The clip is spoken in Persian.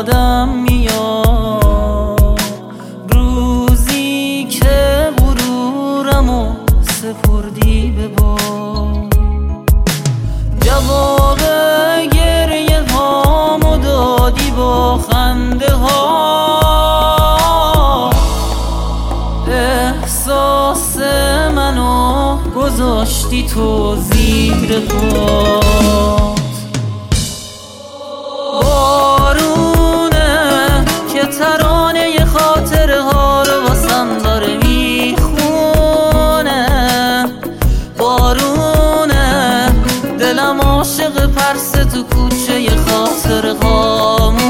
یادم میاد روزی که غرورمو سپردی به باد، جواب گریه هامو دادی با خنده ها، احساس منو گذاشتی تو زیر پات. بارونه که ترانه خاطره ها رو واسم داره میخونه، بارونه دلم عاشق پرسه تو کوچه خاطره هامون.